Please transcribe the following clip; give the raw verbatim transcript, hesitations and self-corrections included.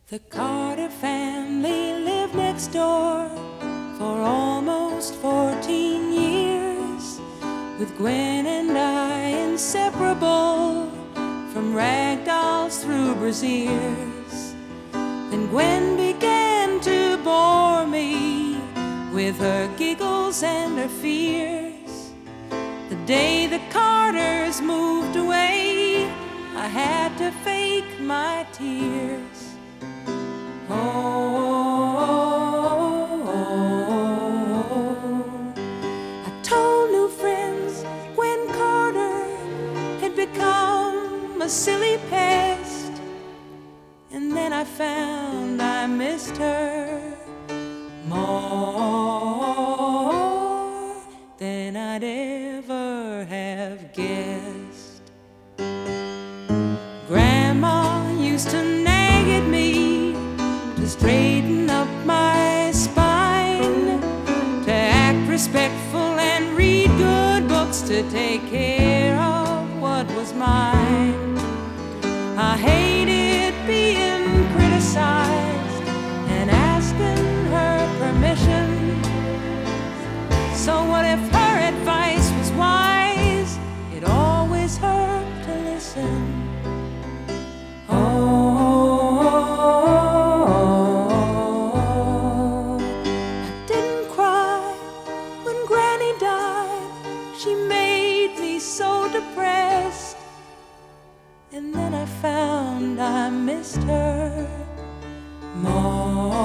The Carter family lived next door for almost fourteen years, with Gwen and I inseparable from rag dolls through brassieres. Then Gwen began to bore me with her giggles and her fears. The day the Carters moved away, I had to fake my tears. Oh, oh, oh, oh. I told new friends Gwen Carter had become a silly pest, and then I found I missed her more than I'd ever have guessed. Grandma used to nag at me to straighten up my spine, to act respectful and read good books, to take care of what was mine. I hated being criticized and asking her permission. So what if her advice was wise? It always hurt to listen. She made me so depressed, and then I found I missed her more.